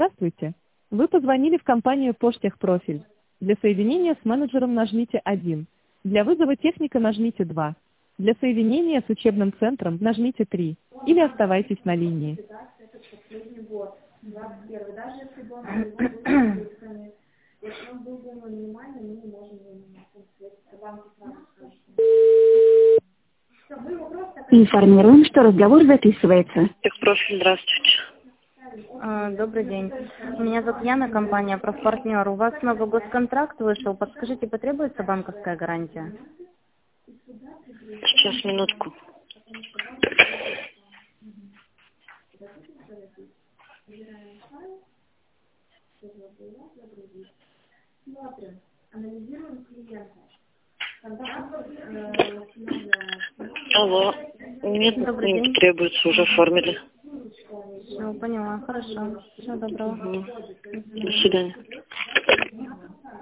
Здравствуйте. Вы позвонили в компанию «Поштехпрофиль». Для соединения с менеджером нажмите 1. Для вызова техника нажмите 2. Для соединения с учебным центром нажмите 3. Или оставайтесь на линии. Информируем, что разговор записывается. Техпрофиль, здравствуйте. Добрый день. Меня зовут Яна, компания «Профпартнер». У вас новый госконтракт вышел. Подскажите, потребуется банковская гарантия? Сейчас, минутку. Алло. Нет, Добрый не день. требуется, уже оформили. Все, поняла. Хорошо. Всего доброго. До свидания.